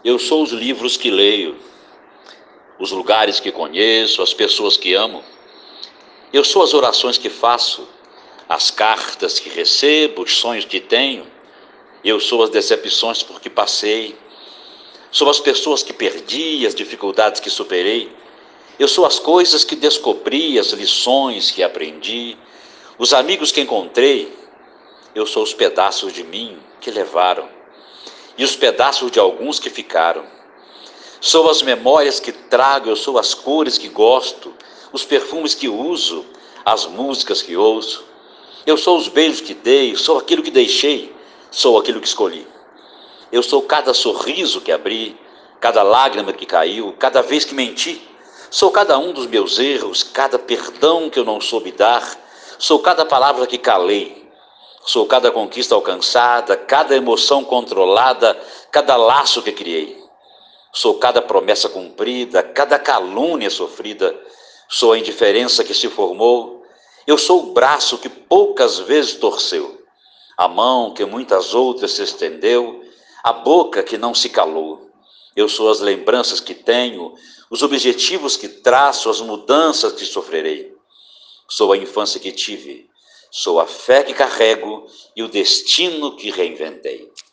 Eu sou os livros que leio, os lugares que conheço, as pessoas que amo. Eu sou as orações que faço, as cartas que recebo, os sonhos que tenho. Eu sou as decepções por que passei. Sou as pessoas que perdi, as dificuldades que superei. Eu sou as coisas que descobri, as lições que aprendi, os amigos que encontrei. Eu sou os pedaços de mim que levaram e os pedaços de alguns que ficaram. Sou as memórias que trago, eu sou as cores que gosto, os perfumes que uso, as músicas que ouço. Eu sou os beijos que dei, sou aquilo que deixei, sou aquilo que escolhi. Eu sou cada sorriso que abri, cada lágrima que caiu, cada vez que menti. Sou cada um dos meus erros, cada perdão que eu não soube dar. Sou cada palavra que calei. Sou cada conquista alcançada, cada emoção controlada, cada laço que criei. Sou cada promessa cumprida, cada calúnia sofrida. Sou a indiferença que se formou. Eu sou o braço que poucas vezes torceu, a mão que muitas outras se estendeu, a boca que não se calou. Eu sou as lembranças que tenho, os objetivos que traço, as mudanças que sofrerei. Sou a infância que tive, sou a fé que carrego e o destino que reinventei.